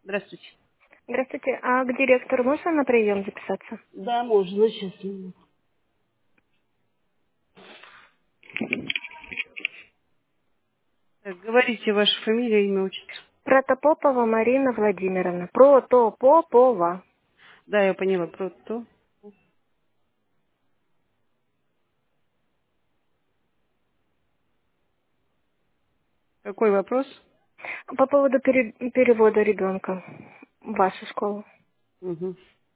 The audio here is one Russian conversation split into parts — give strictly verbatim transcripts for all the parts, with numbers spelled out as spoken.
Здравствуйте. Здравствуйте. А к директору можно на прием записаться? Да, можно, сейчас. Так, говорите вашу фамилию, имя, отчество. Протопопова Марина Владимировна. Протопопова. Да, я поняла про то. Какой вопрос? По поводу пере- перевода ребенка в вашу школу. Угу.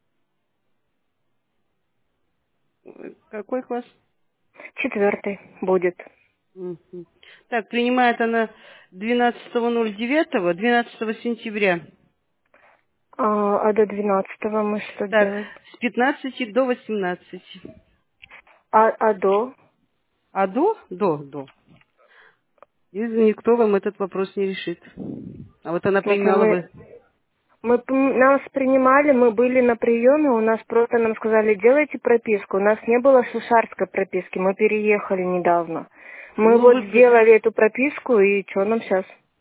Какой класс? Четвертый будет. Мгм. Так, принимает она двенадцатого ноль девятого, двенадцатого сентября. А, а до двенадцатого мы что Так, делаем? с пятнадцати до восемнадцати. А, а до? А до? До, до. И никто вам этот вопрос не решит. А вот она В смысле, принимала мы, бы... мы п- нас принимали, мы были на приеме, у нас просто нам сказали, делайте прописку. У нас не было шушарской прописки, мы переехали недавно. Мы Ну, вот вы... при- сделали эту прописку, и что нам сейчас?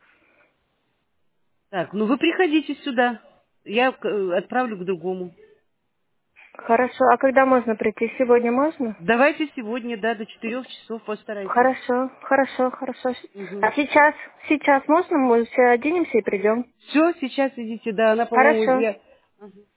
Так, ну вы приходите сюда. Я э, отправлю к другому. Хорошо. А когда можно прийти? Сегодня можно? Давайте сегодня, да, до четырех часов постарайтесь. Хорошо, хорошо, хорошо. Угу. А сейчас, сейчас можно? Мы все оденемся и придем. Все, сейчас идите, да, она, по-моему, Хорошо. я...